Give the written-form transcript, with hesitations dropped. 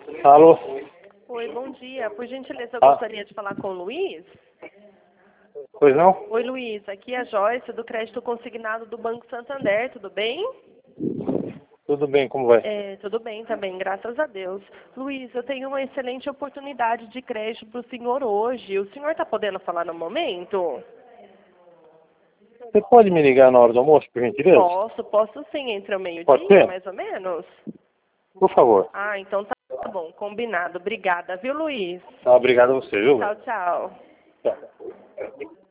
Alô? Oi, bom dia. Por gentileza, eu Ah. gostaria de falar com o Luiz. Pois não? Oi, Luiz. Aqui é a Joyce, do Crédito Consignado do Banco Santander. Tudo bem? Tudo bem, como vai? Tudo bem também, graças a Deus. Luiz, eu tenho uma excelente oportunidade de crédito para o senhor hoje. O senhor está podendo falar no momento? Você pode me ligar na hora do almoço, por gentileza? Posso sim, entre o Pode meio-dia, ser? mais ou menos. Por favor. Ah, então tá bom, combinado. Obrigada, viu, Luiz? Tá, obrigado a você, viu? Tchau, tchau. Tchau.